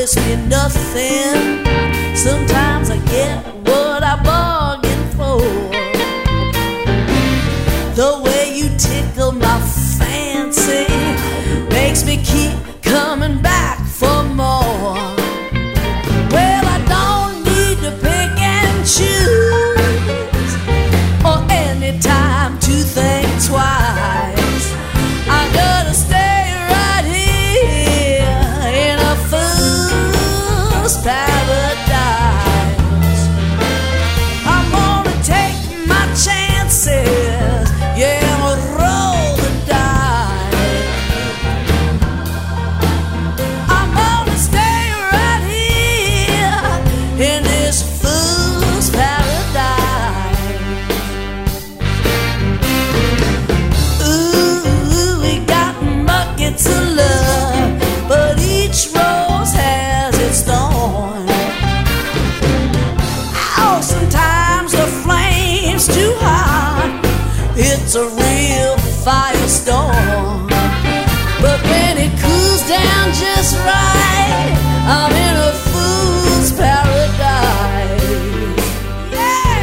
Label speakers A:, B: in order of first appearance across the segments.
A: promise me nothing. Sometimes I get what I bargained for. The way you tickle my fancy makes me keep coming back for more. Well, I don't need to pick and choose or any time to think twice. I gotta stay right here in a fool's paradise. I'm gonna take my chances, yeah, I'll roll the dice. I'm gonna stay right here in this fool's paradise. Ooh, we got buckets of love, but each rose has its thorn. Oh, sometimes the flame's too hot, it's a real firestorm. But when it cools down just right, I'm in a fool's paradise. Yeah!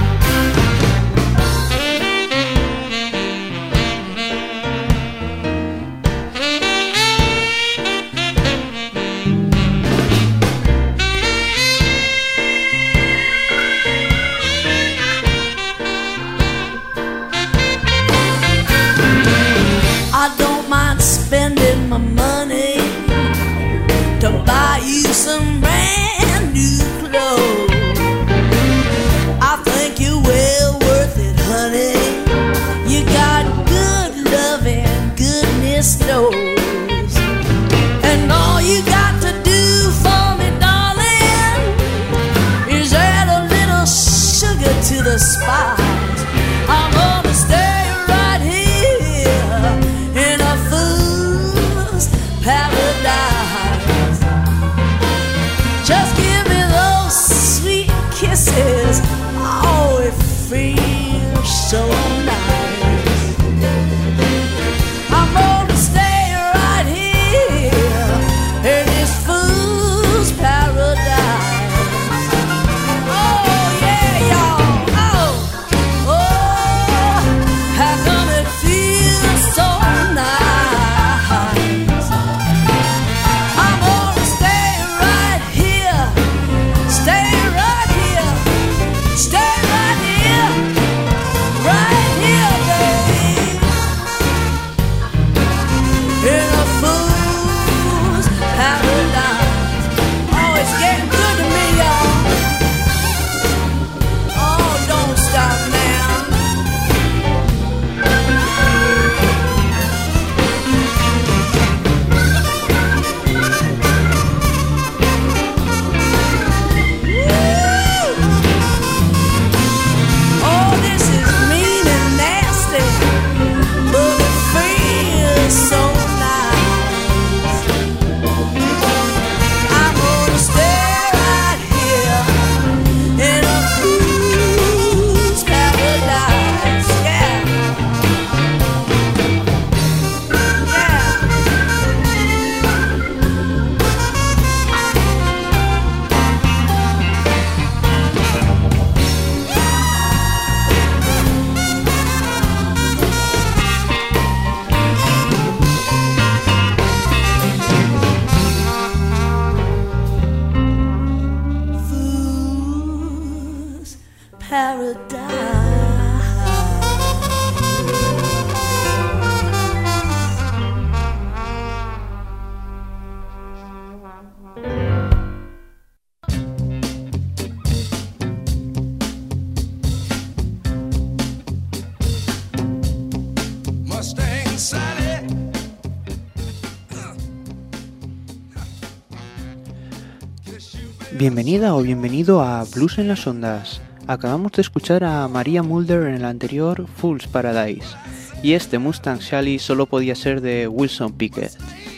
A: I don't mind spending my money to buy you some brand new clothes. I think you're well worth it, honey. You got good loving, goodness knows. And all you got to do for me, darling, is add a little sugar to the spice. I'm gonna stay right here in a fool's paradise. Just give me those sweet kisses. Oh, it feels so nice. I'm gonna stay right here in this fool's paradise. Oh, yeah, y'all. Oh, how come it feels so nice? I'm gonna stay right here, stay right here, stay right here, babe. In a fool's paradise. Oh, it's getting good to me, y'all. Oh, don't stop now. Oh, this is mean and nasty, but it feels so nice. I'm gonna stay right here in a fool's paradise. Yeah. Fool's paradise.
B: Mustang Sally.
C: Bienvenida o bienvenido a Blues en las Ondas. Acabamos de escuchar a Maria Mulder en el anterior Fool's Paradise, y este Mustang Sally solo podía ser de Wilson Pickett.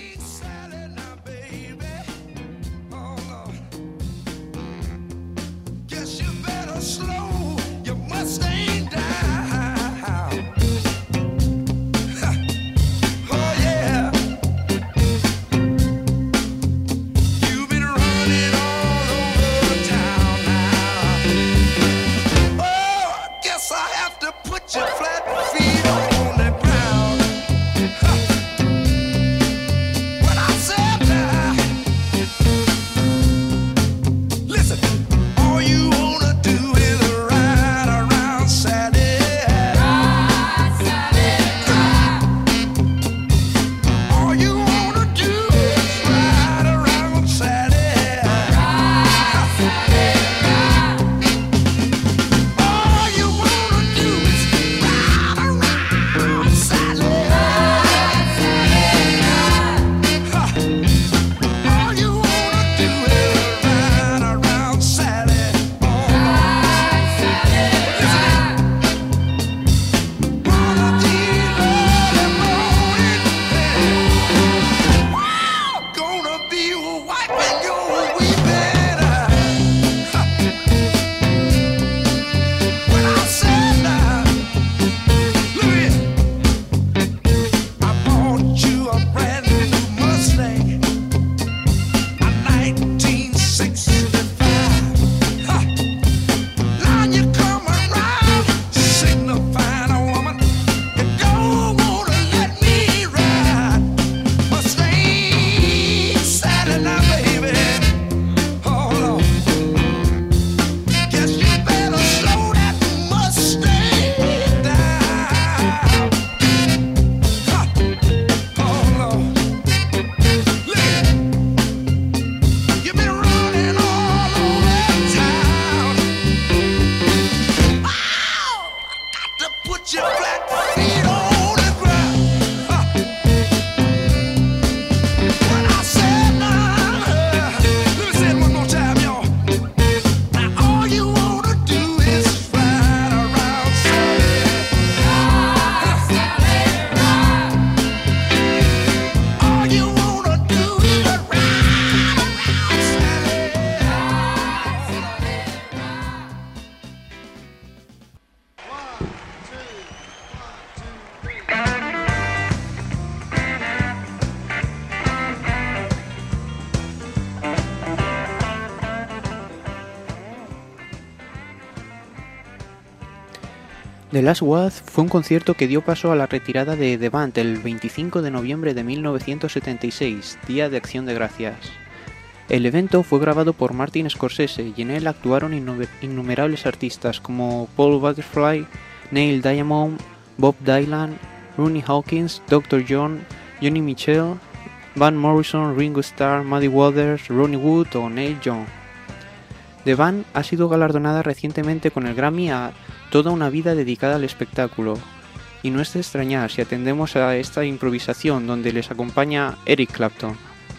B: Guess you better slow your Mustang down. Oh yeah. You've been be wiping your weeping eye. When I said now, look here, I bought you a brand new Mustang, a 1965. Now you come around signifying a woman you don't want to let me ride. Mustang Saturday night, baby. Oh Lord, guess you better slow that Mustang down. Oh Lord, look, you've been running all over town. Ow! I got to put your flat feet on the ground. When I said now, let me say it one more time, y'all. Now all you wanna do is ride around Sally. All you wanna do is ride around Sally.
C: The Last Waltz fue un concierto que dio paso a la retirada de The Band el 25 de noviembre de 1976, Día de Acción de Gracias. El evento fue grabado por Martin Scorsese y en él actuaron innumerables artistas como Paul Butterfly, Neil Diamond, Bob Dylan, Ronnie Hawkins, Dr. John, Johnny Mitchell, Van Morrison, Ringo Starr, Muddy Waters, Ronnie Wood o Neil Young. The Band ha sido galardonada recientemente con el Grammy a Toda una vida dedicada al espectáculo, y no es de extrañar si atendemos a esta improvisación donde les acompaña Eric Clapton.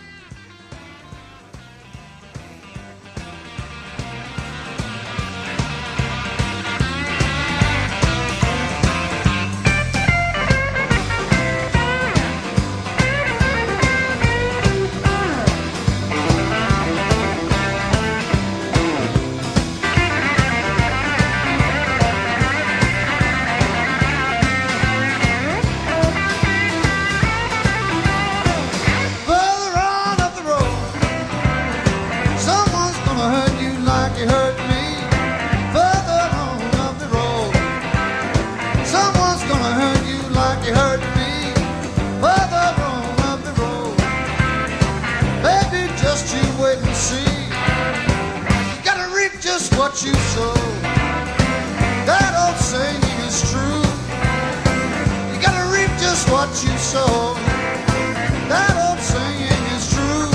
B: Further on up the road, someone's gonna hurt you like you hurt me. Further on up the road, someone's gonna hurt you like you hurt me. Further on up the road, baby, just you wait and see. You gotta reap just what you sow. That old saying is true. You gotta reap just what you sow. That old saying is true.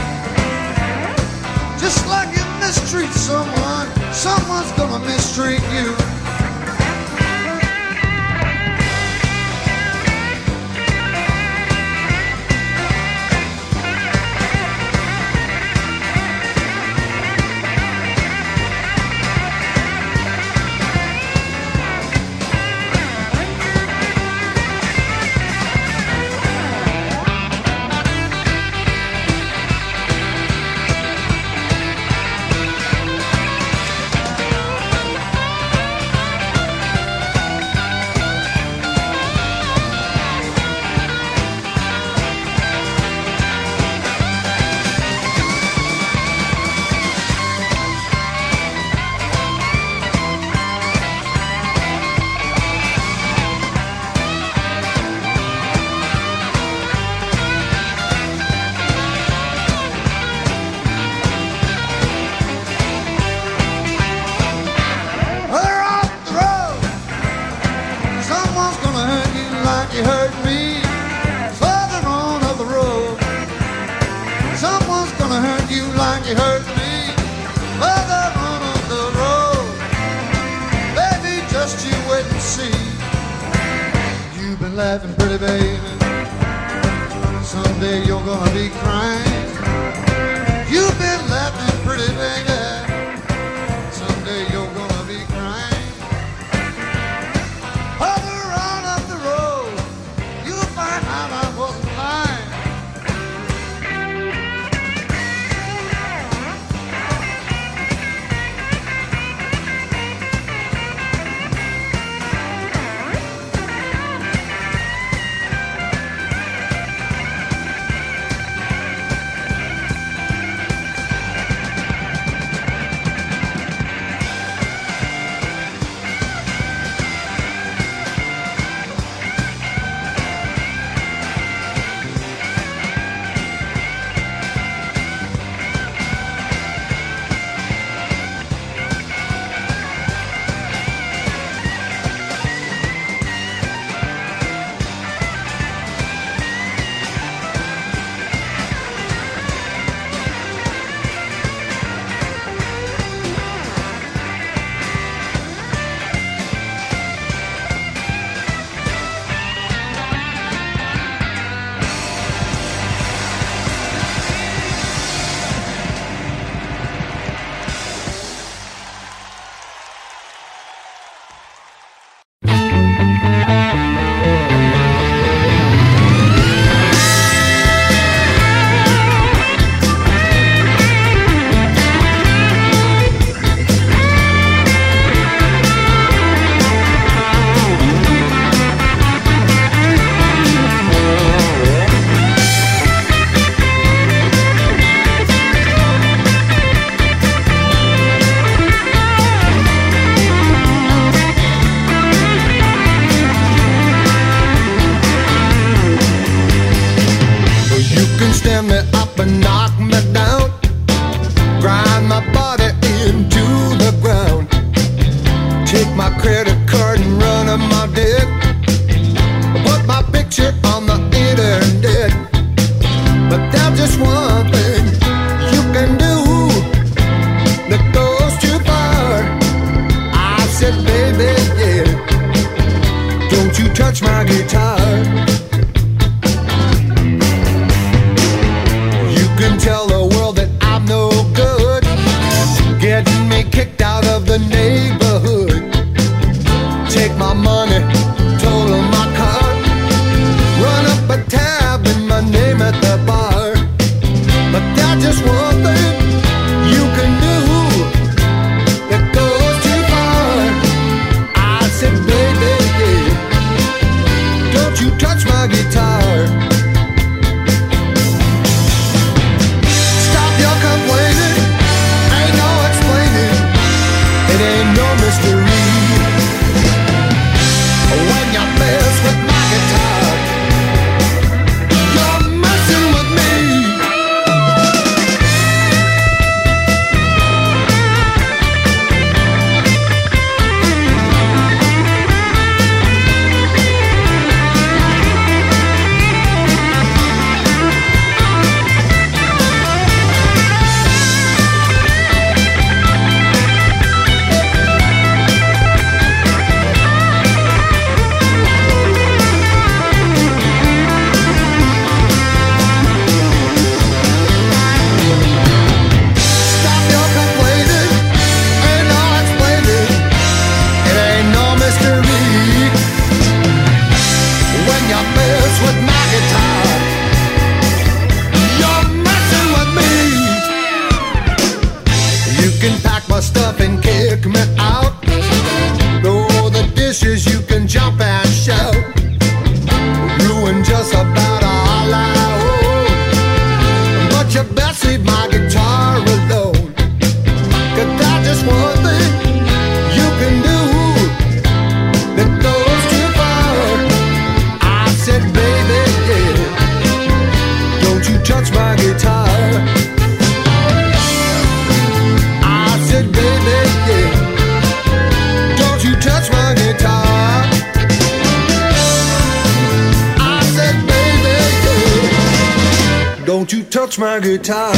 B: Just like you mistreat someone, someone's gonna mistreat you. Further off the road, someone's gonna hurt you like you hurt me. Further on up the road, someone's gonna hurt you like you hurt me. Further on up the road, baby, just you wait and see. You've been laughing pretty, baby. Someday you're gonna be crying. You've been laughing pretty, baby. Someday you're gonna be crying. Further on up the road, you'll find out I wasn't lying. the neighborhood. Take my money, total my car. Run up a tab in my name at the bar. But that's just one thing you can do that goes too far. I said, baby, don't you touch my guitar. Stop your complaining, ain't no explaining. It ain't no mystery when you mess with my guitar. You're messing with me. Stop your complaining, ain't no explaining. It ain't no mystery when you mess with my guitar. You're messing with me. You can pack my stuff and kick me out. Throw the dishes, you can jump and shout. Ruin just about all I own. But you best leave my guitar alone. 'Cause that's just one thing you can do that goes too far. I said, baby, don't you touch my guitar. I said, baby, don't you touch my guitar. I said, baby, don't you touch my guitar.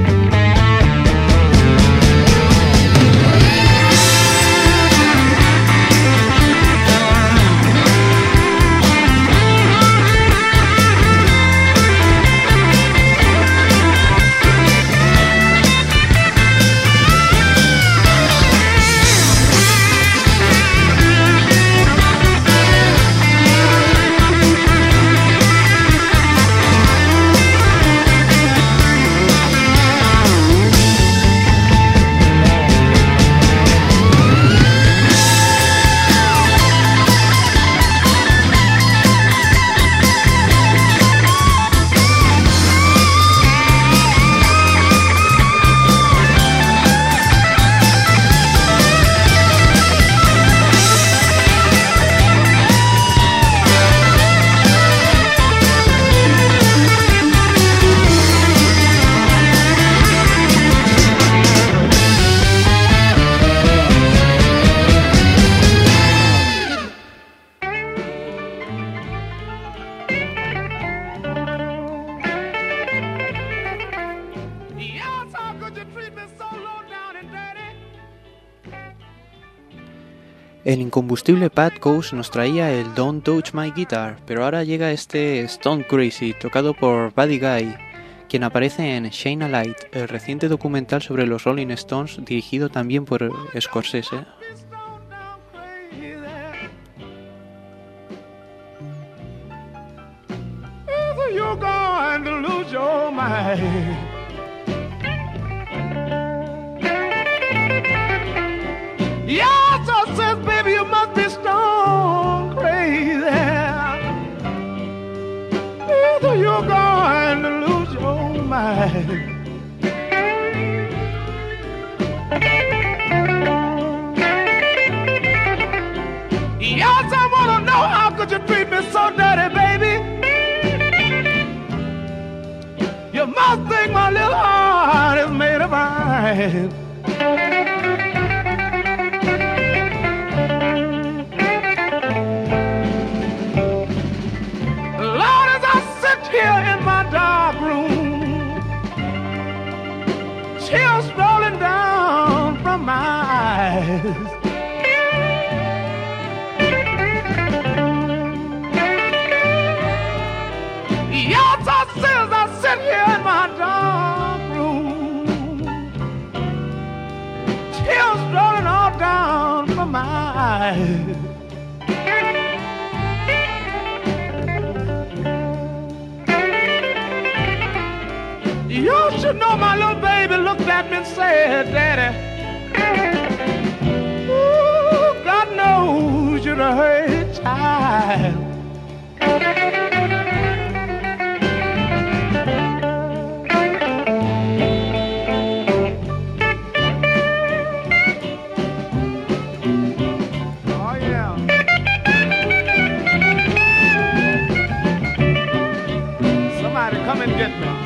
C: El incombustible Pat Coase nos traía el Don't Touch My Guitar, pero ahora llega este Stone Crazy, tocado por Buddy Guy, quien aparece en Shine a Light, el reciente documental sobre los Rolling Stones, dirigido también por Scorsese.
D: You're going to lose your mind. Yes, I said, baby, you must be stone crazy. Either you're going to lose your mind. Yes, I want to know how could you treat me so dirty, baby. You must think my little heart is made of iron. Lord, as I sit here in my dark room, chills rolling down from my eyes. Yes, I sit here in my dark room, tears rolling all down child. You should know my little baby looked at me and said, Daddy, ooh, God knows you're a hurt child. Oh, yeah. Somebody come and get me.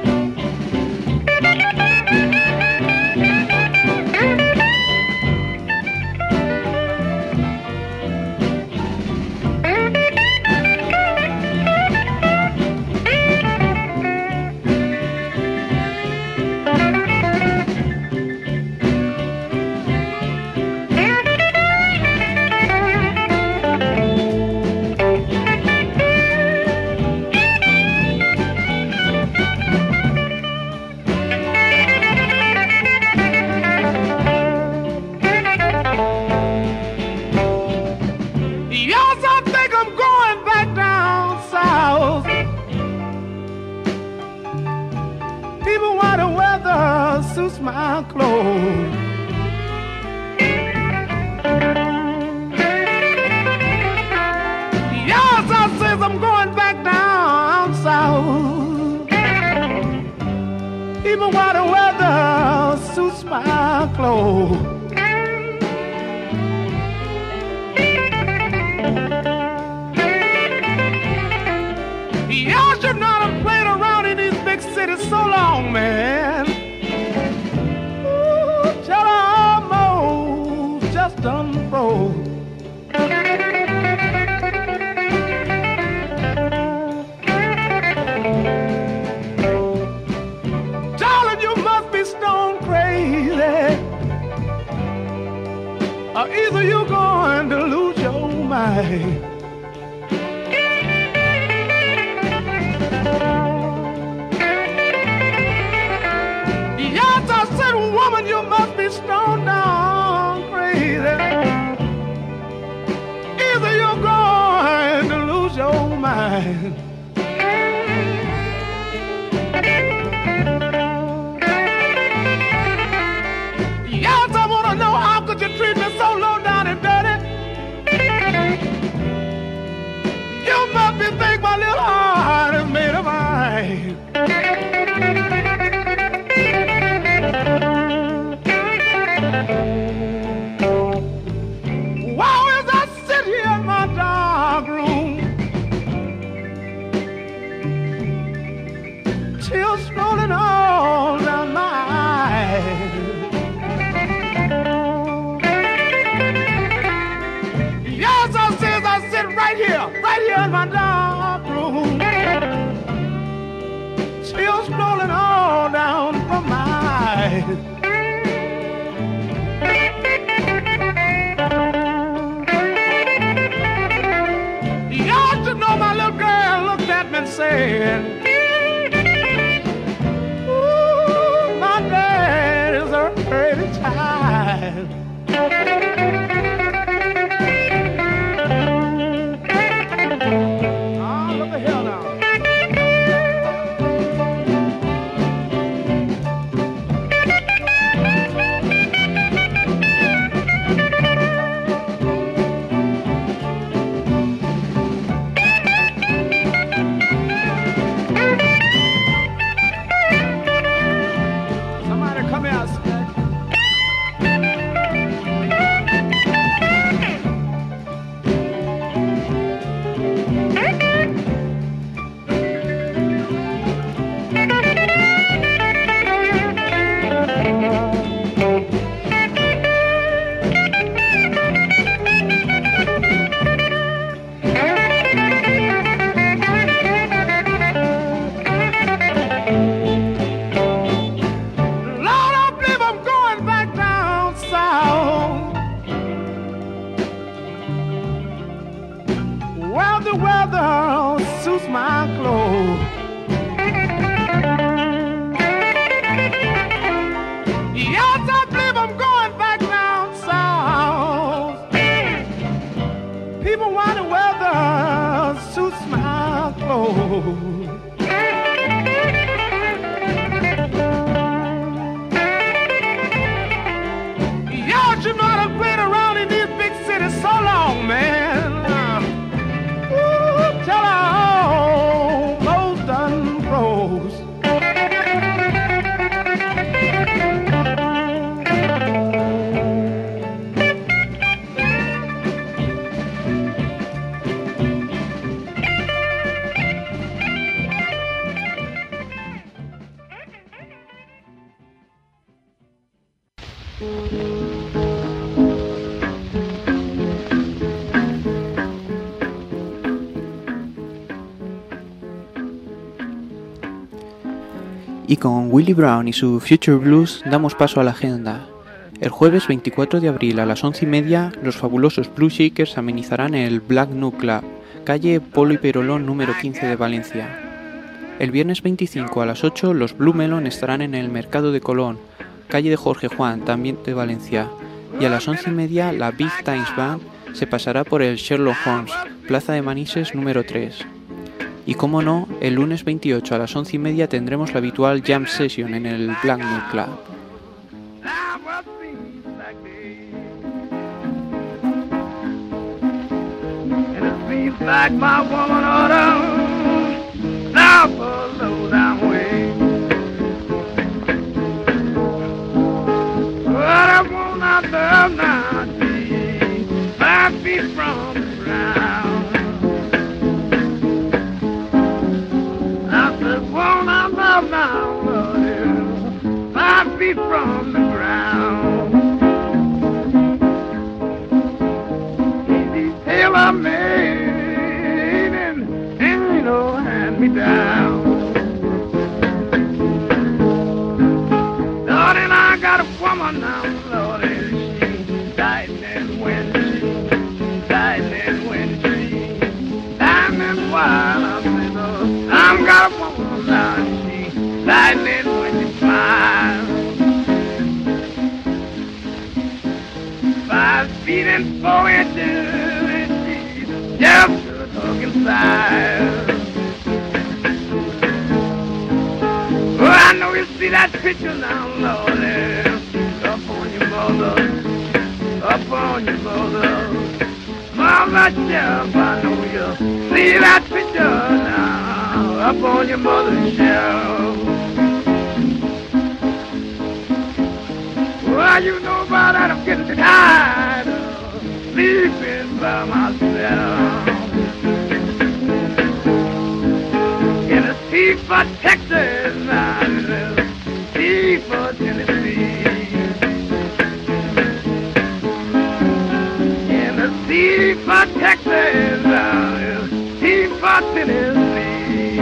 D: Suits my clothes. Yes, I says I'm going back down south. Even while the weather suits my clothes. Y'all should not have played around in these big cities so long, man. Done froze. Darling, you must be stone crazy, or either you're going to lose your mind. Yes, I said, woman, you must be stone down crazy. Either you're going to lose your mind. Yes, I want to know how could you treat me so low down and dirty? You must be think my little heart is made of iron. Tears rolling all down my eyes. Yes, I sit right here in my dark room. Tears rolling all down from my eyes. Y'all should know my little girl looked at me and said, pretty child. Oh, look at hell now. Somebody come here. Lord, I believe
C: Y con Willie Brown y su Future Blues damos paso a la agenda. El jueves 24 de abril a las 11:30, los fabulosos Blues Shakers amenizarán el Black Nook Club, calle Polo y Perolón número 15 de Valencia. El viernes 25 a las 8, los Blue Melon estarán en el Mercado de Colón, calle de Jorge Juan, también de Valencia. Y a las 11:30, la Big Times Band se pasará por el Sherlock Holmes, Plaza de Manises número 3. Y como no, el lunes 28 a las 11:30 tendremos la habitual Jam Session en el Black Nook Club.
D: Like my woman oughta now for a low down way. What I want not love now, see 5 feet from the ground. I said, want I love now, Lord, 5 feet from the ground. Easy tailor made. Me down. Lord, and I got a woman now, Lord, and she's lightning when she's lightning when she's lightning wild. I say, Lord, I've got a woman now, and she's lightning when she smiles. 5 feet and 4 inches, and she's just a talking size. Oh, I know you see that picture now, Lord, up on your mother, up on your mother. Mama, Jeff, I know you see that picture now, up on your mother's shelf. Well, you know about that, I'm getting tired of sleeping by myself. T for Texas, T for Tennessee. And the T for Texas, T for Tennessee.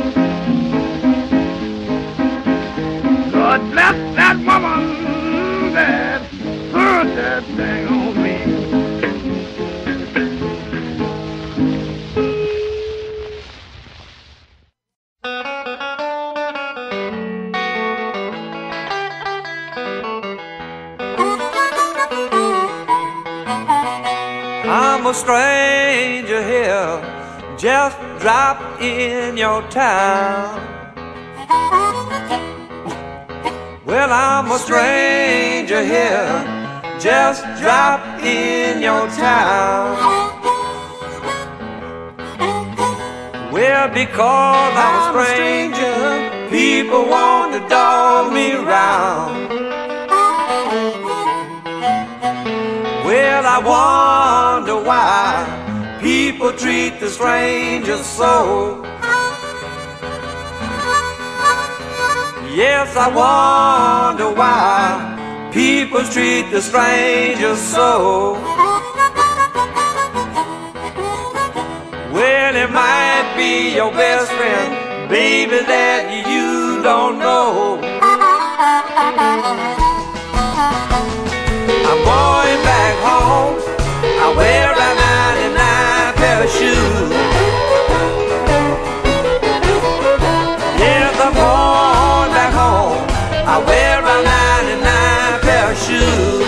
D: God bless that woman that put that thing on me.
E: I'm a stranger here, just dropped in your town. Well, I'm a stranger here, just dropped in your town. Well, because I'm a stranger, people want to dog me around. Well, I wonder why people treat the stranger so. Yes, I wonder why people treat the stranger so. Well, it might be your best friend, baby, that you don't know. I'm going back home, I wear a 99 pair of shoes. Yes, I'm going back home, I wear a 99 pair of shoes.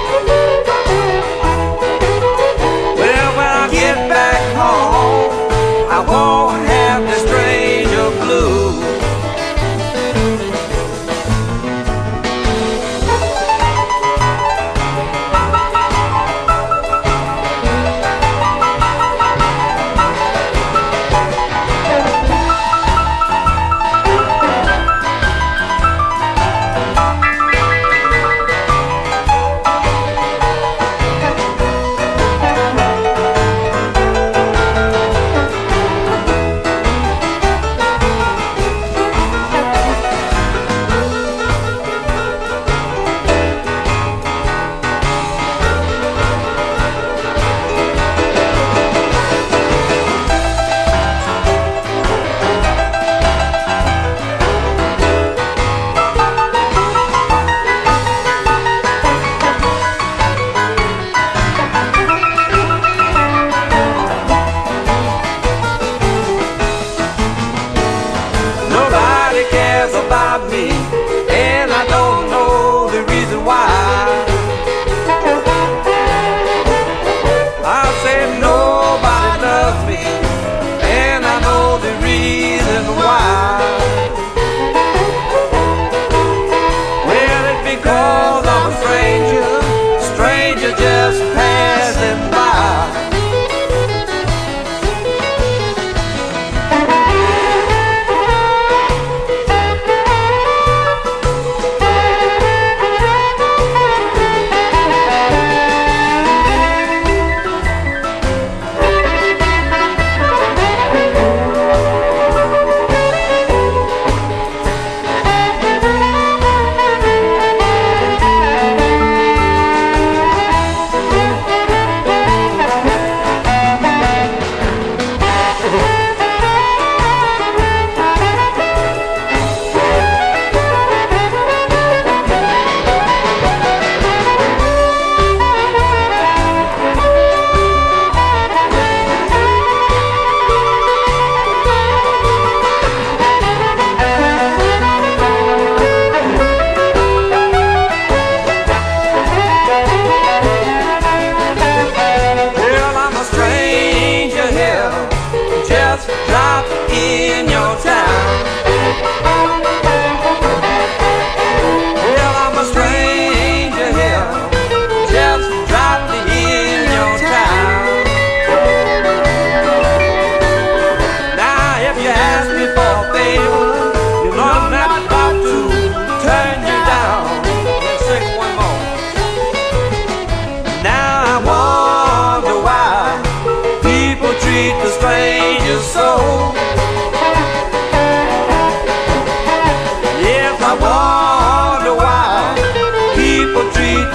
E: Well, when I get back home, I won't have the stranger blues.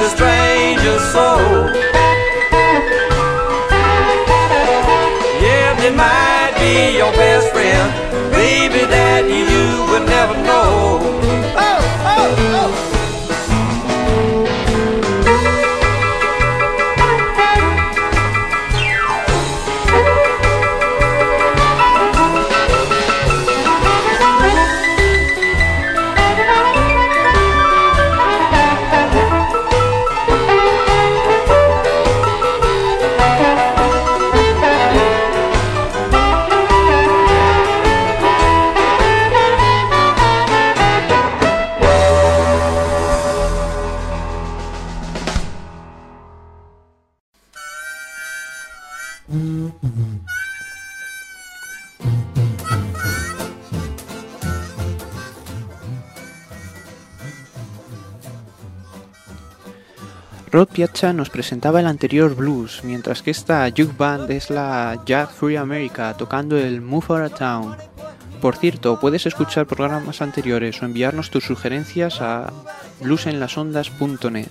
E: a stranger's soul. Yeah, they might be your best friend, baby, that you would never know. Oh, oh, oh.
C: Rod Piazza nos presentaba el anterior blues, mientras que esta Juke Band es la Jazz Free America tocando el Move Out of Town. Por cierto, puedes escuchar programas anteriores o enviarnos tus sugerencias a bluesenlasondas.net.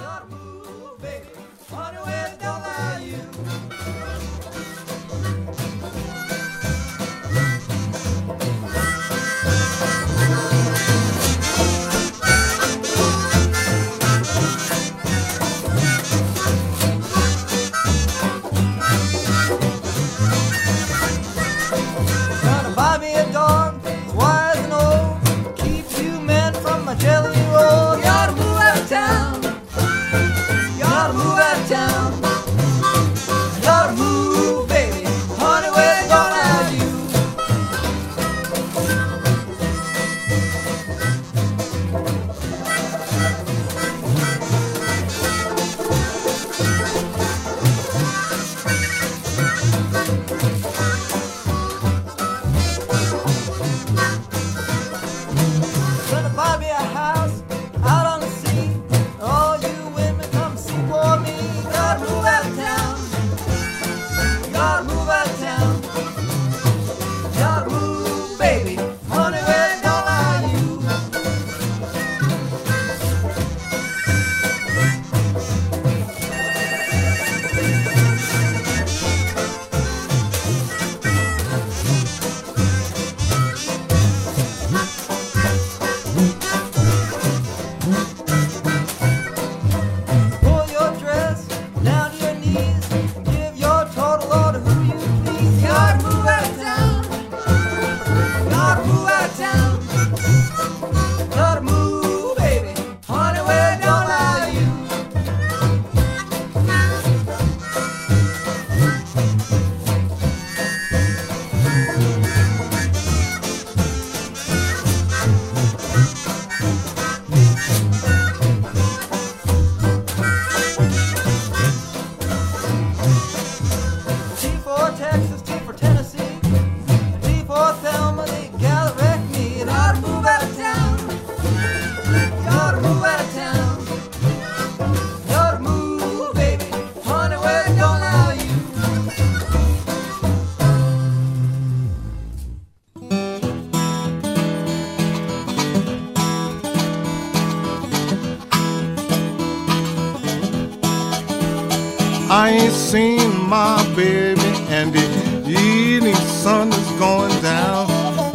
B: I ain't seen my baby and the evening sun is going down.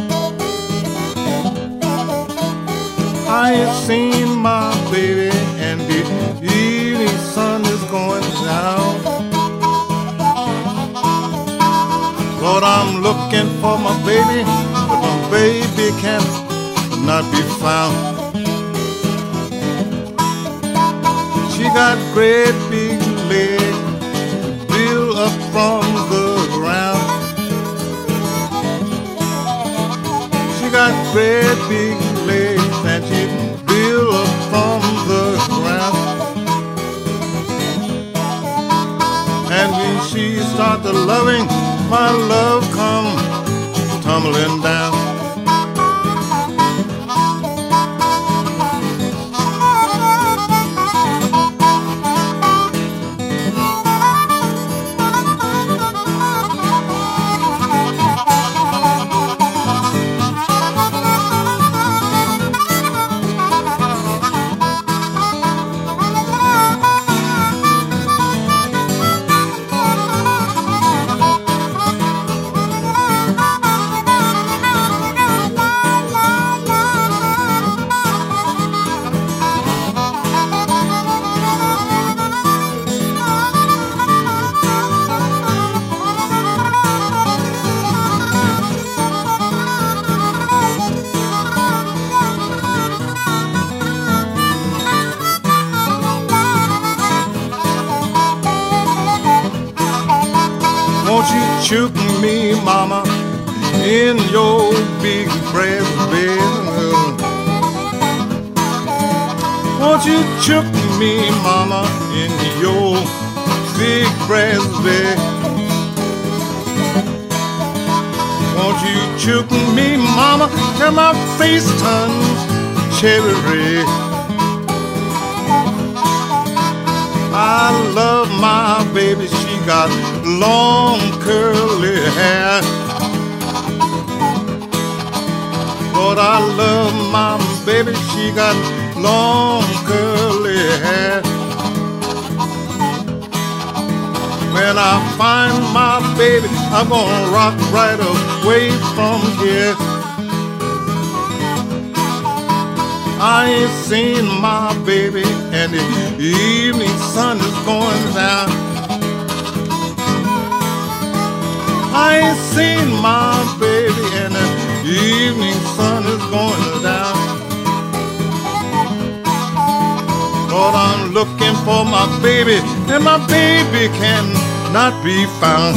B: I ain't seen my baby and the evening sun is going down. Lord, I'm looking for my baby, but my baby cannot be found. She got great big legs built up from the ground. She got great big legs and she built up from the ground. And when she started loving, my love come tumbling down. Won't you choke me, mama, in your big brass bed? Won't you choke me, mama, in your big brass bed? Won't you choke me, mama, till my face turns cherry red? I love my baby, she got long curly hair. Lord, I love my baby, she got long curly hair. When I find my baby, I'm gonna rock right away from here. I ain't seen my baby and the evening sun is going down. I ain't seen my baby and the evening sun is going down. Lord, I'm looking for my baby and my baby cannot be found.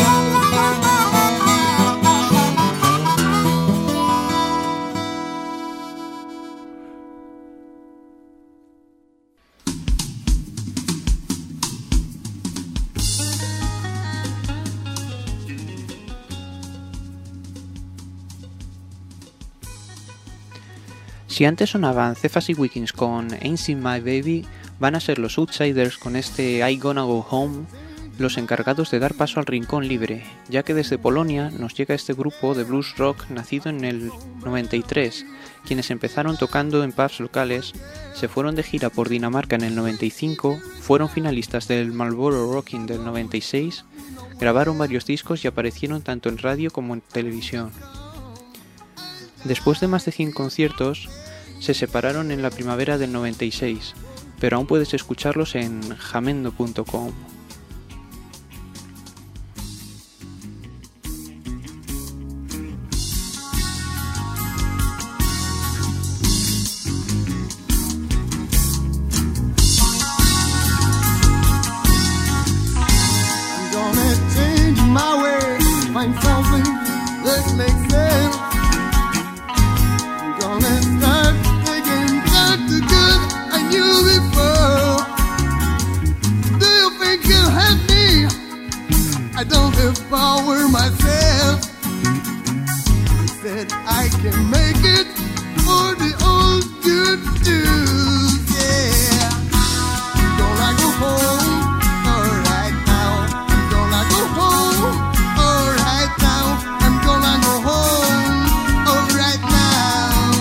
C: Si antes sonaban Cephas y Wiggins con Ain't Seen My Baby, van a ser los Outsiders con este I Gonna Go Home los encargados de dar paso al rincón libre, ya que desde Polonia nos llega este grupo de blues rock nacido en el 93, quienes empezaron tocando en pubs locales, se fueron de gira por Dinamarca en el 95, fueron finalistas del Marlboro Rockin' del 96, grabaron varios discos y aparecieron tanto en radio como en televisión. Después de más de 100 conciertos, se separaron en la primavera del 96, pero aún puedes escucharlos en jamendo.com.
F: I don't empower myself. He said I can make it for the old good dudes. Yeah, I'm gonna go home. All right now, I'm gonna go home. All right now, I'm gonna go home. All right now.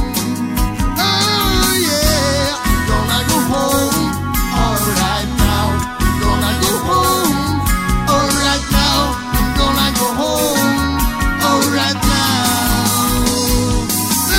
F: Oh yeah, I'm gonna go home. All right now, I'm gonna go home. All right now, I'm gonna go home. All right now.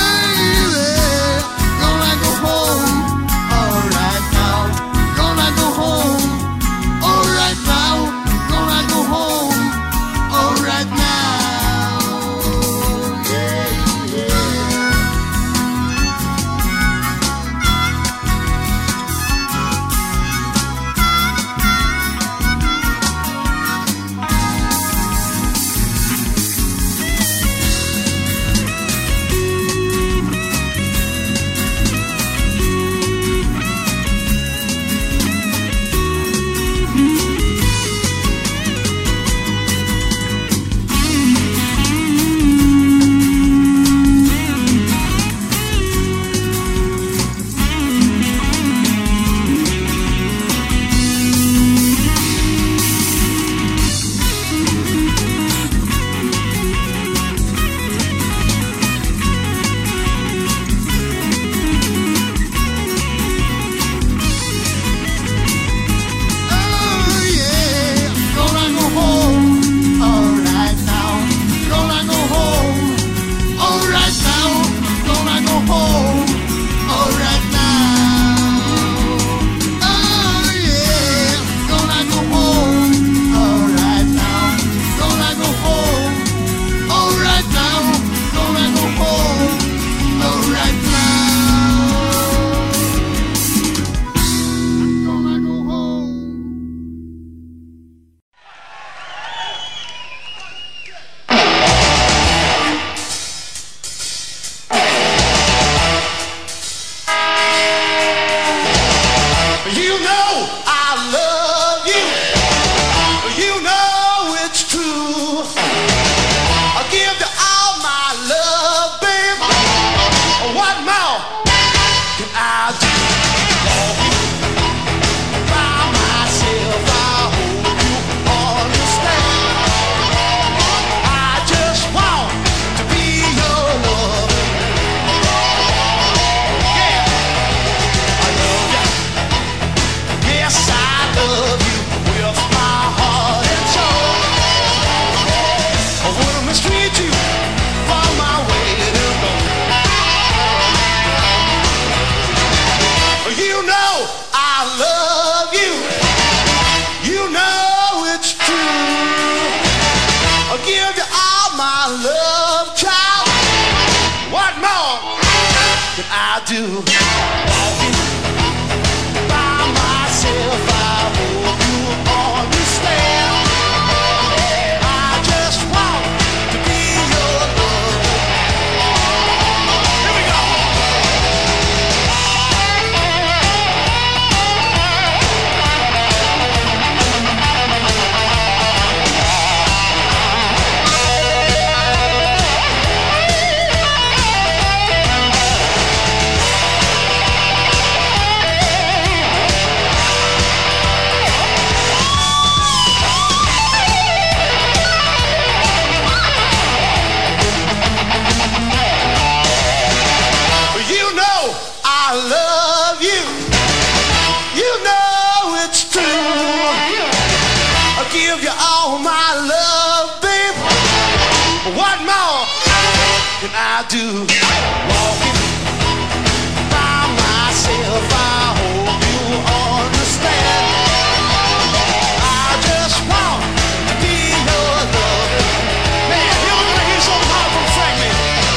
G: I do. Walking by myself, I hope you understand. I just want to be your lover. Man, you're gonna hear something hot from Franklin.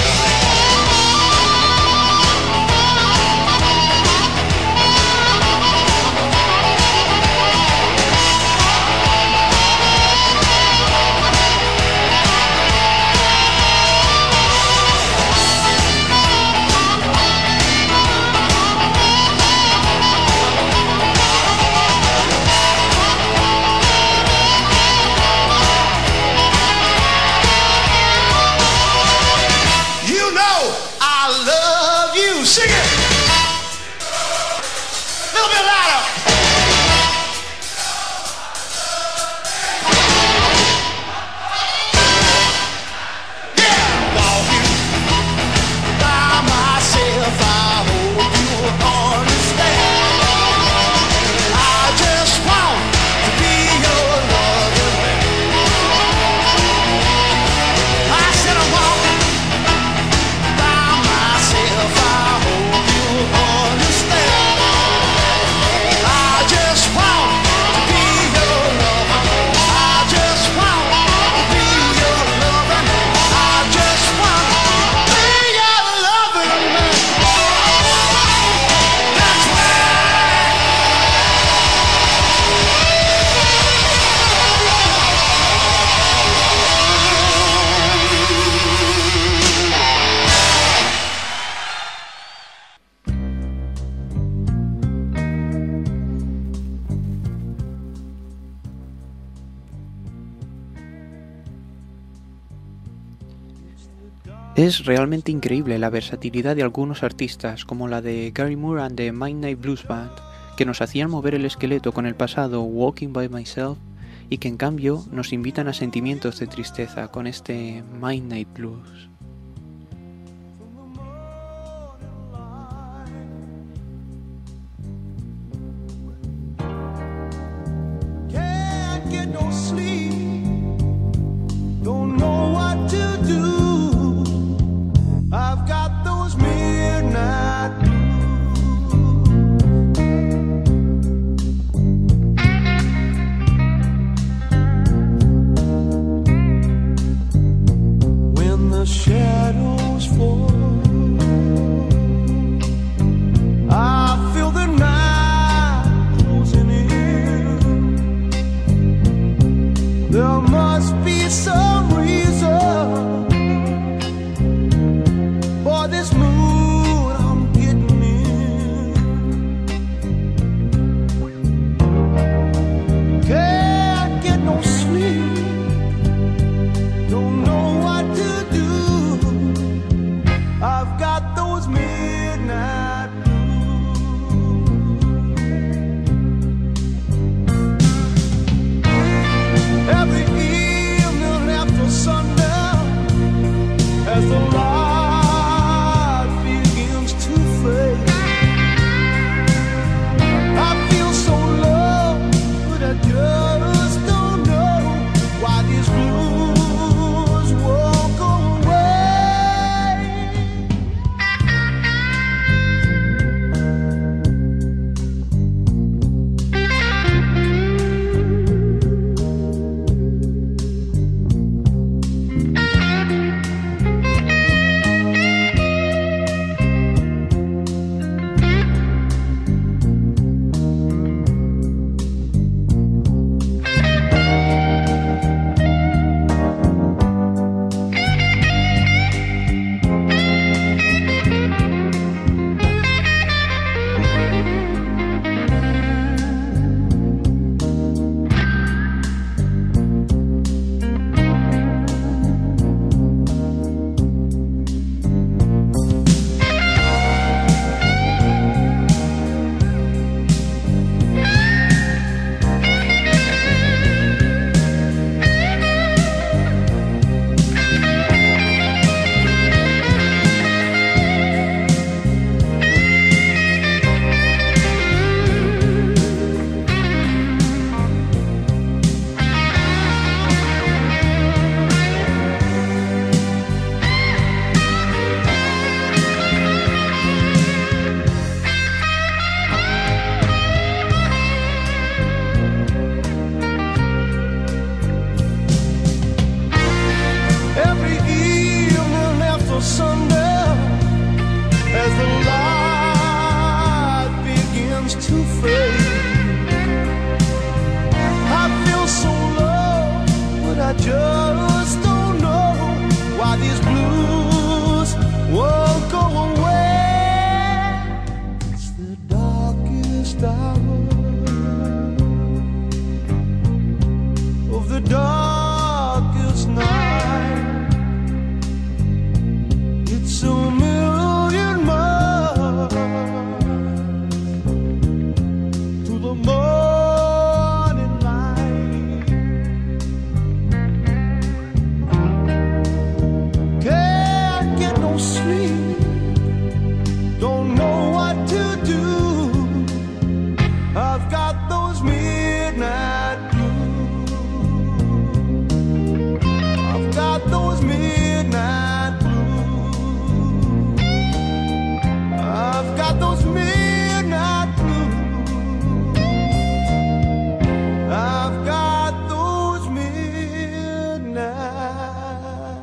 C: Es realmente increíble la versatilidad de algunos artistas, como la de Gary Moore and the Midnight Blues Band, que nos hacían mover el esqueleto con el pasado Walking by Myself y que en cambio nos invitan a sentimientos de tristeza con este Midnight Blues.
G: Can't get no sleep, don't know what to do. I've got those midnight blues. When the shadows fall, I feel the night closing in. the morning light. Can't get no sleep, don't know what to do. I've got those midnight blues. I've got those midnight blues. I've got those midnight blues. I've got those midnight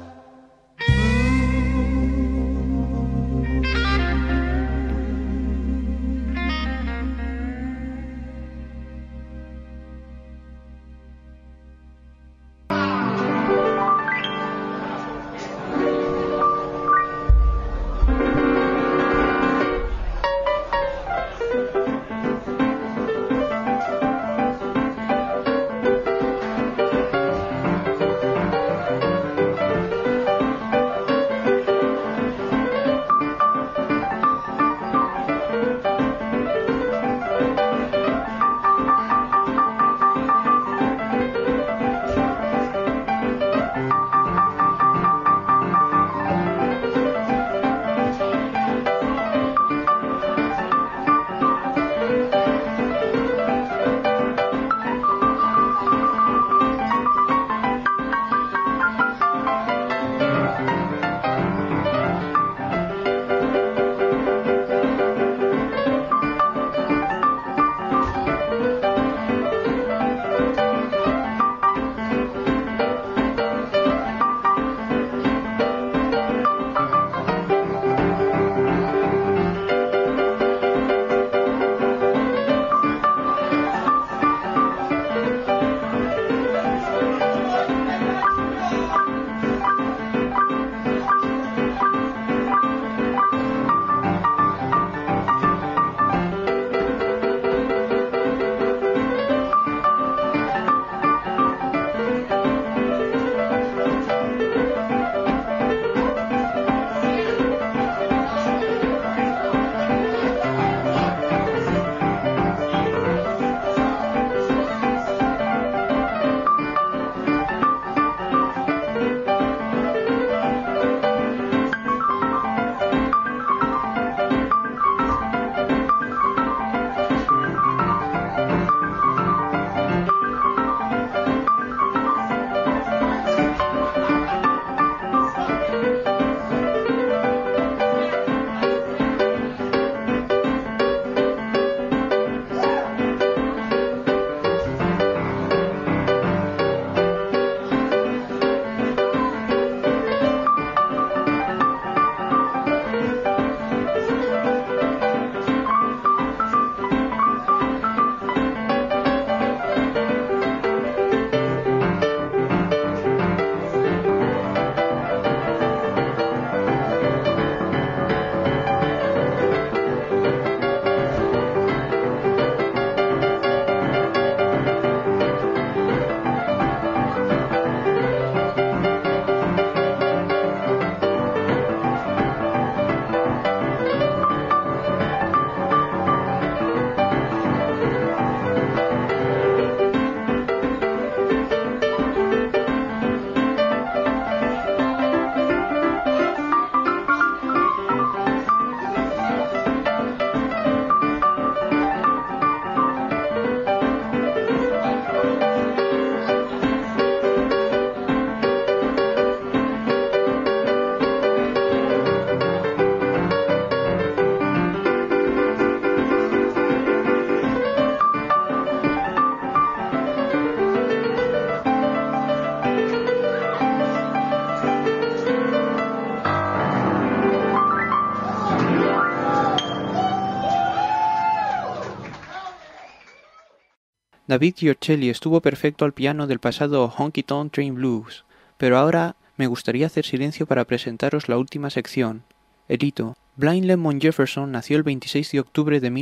C: David Giorcelli estuvo perfecto al piano del pasado Honky Tonk Train Blues, pero ahora me gustaría hacer silencio para presentaros la última sección, el hito. Blind Lemon Jefferson nació el 26 de octubre de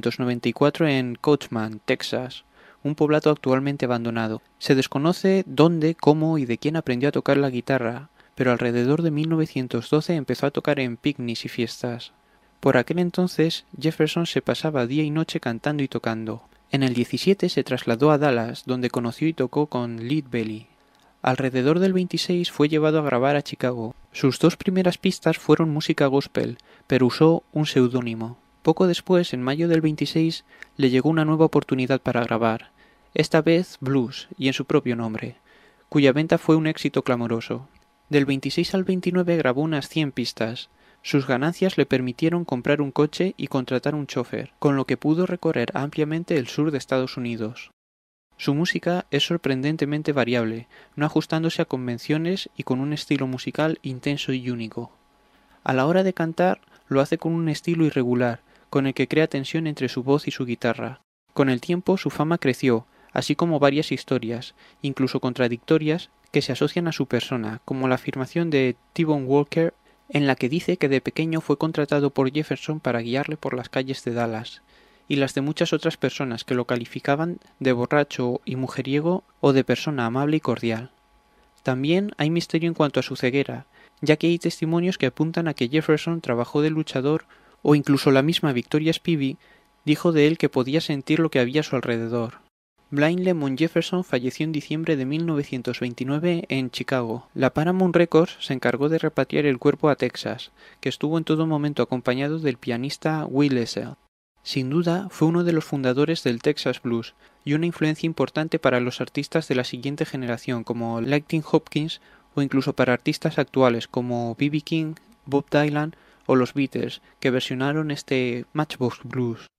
C: 1894 en Coachman, Texas, un poblado actualmente abandonado. Se desconoce dónde, cómo y de quién aprendió a tocar la guitarra, pero alrededor de 1912 empezó a tocar en picnics y fiestas. Por aquel entonces, Jefferson se pasaba día y noche cantando y tocando. En el 17 se trasladó a Dallas, donde conoció y tocó con Lead Belly. Alrededor del 26 fue llevado a grabar a Chicago. Sus 2 primeras pistas fueron música gospel, pero usó un seudónimo. Poco después, en mayo del 26, le llegó una nueva oportunidad para grabar, esta vez blues y en su propio nombre, cuya venta fue un éxito clamoroso. Del 26 al 29 grabó unas 100 pistas. Sus ganancias le permitieron comprar un coche y contratar un chofer, con lo que pudo recorrer ampliamente el sur de Estados Unidos. Su música es sorprendentemente variable, no ajustándose a convenciones y con un estilo musical intenso y único. A la hora de cantar, lo hace con un estilo irregular, con el que crea tensión entre su voz y su guitarra. Con el tiempo su fama creció, así como varias historias, incluso contradictorias, que se asocian a su persona, como la afirmación de T-Bone Walker, en la que dice que de pequeño fue contratado por Jefferson para guiarle por las calles de Dallas, y las de muchas otras personas que lo calificaban de borracho y mujeriego o de persona amable y cordial. También hay misterio en cuanto a su ceguera, ya que hay testimonios que apuntan a que Jefferson trabajó de luchador o incluso la misma Victoria Spivey dijo de él que podía sentir lo que había a su alrededor. Blind Lemon Jefferson falleció en diciembre de 1929 en Chicago. La Paramount Records se encargó de repatriar el cuerpo a Texas, que estuvo en todo momento acompañado del pianista Will Eisel. Sin duda, fue uno de los fundadores del Texas Blues y una influencia importante para los artistas de la siguiente generación como Lightning Hopkins o incluso para artistas actuales como B.B. King, Bob Dylan o los Beatles, que versionaron este Matchbox Blues.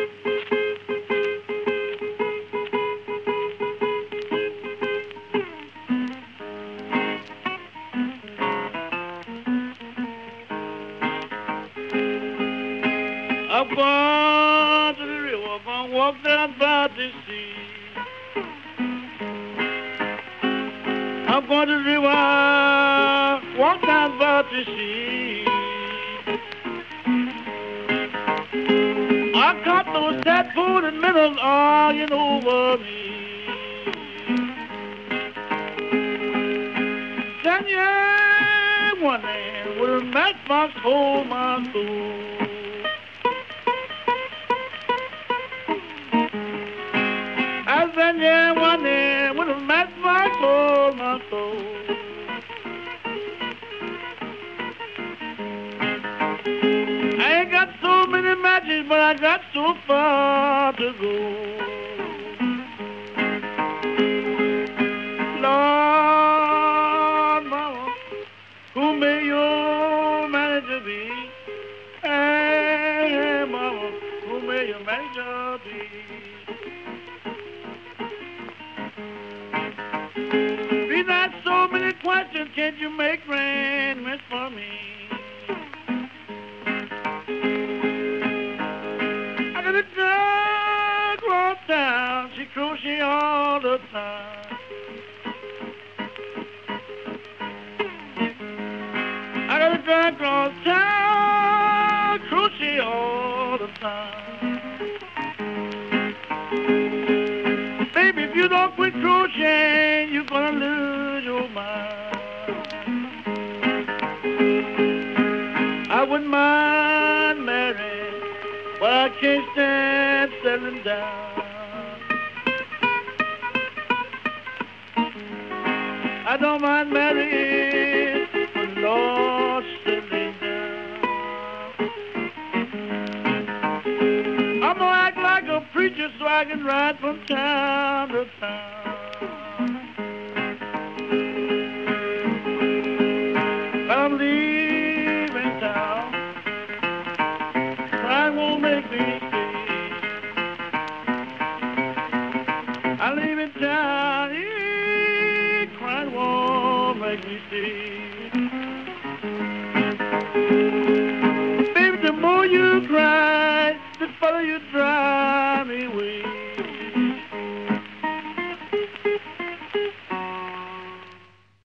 D: Up on to the river, I'm gonna walk down by the sea. I'm going to the river, walk down by the sea. I caught those sad food and middles arguing over me. Then yeah, one man with a matchbox hold my soul. And yeah, one day with a matchbox hold my soul. I ain't got so many matches, but I got so far to go. Lord, mama, who may your manager be? Hey, mama, who may your manager be? So many questions, can't you make arrangements for me? I got a girl across town, she crochet all the time. I got a girl across town, crochet all the time. Baby, if you don't quit crocheting, you're gonna lose your mind. I wouldn't mind marrying, but I can't stand settling down. I don't mind marrying, but Lord, settling down. I'm gonna act like a preacher so I can ride from town to town. I'm leaving town. Crying won't make me stay. I'm leaving town. Crying won't make me stay. Baby, the more you cry, the further you drive.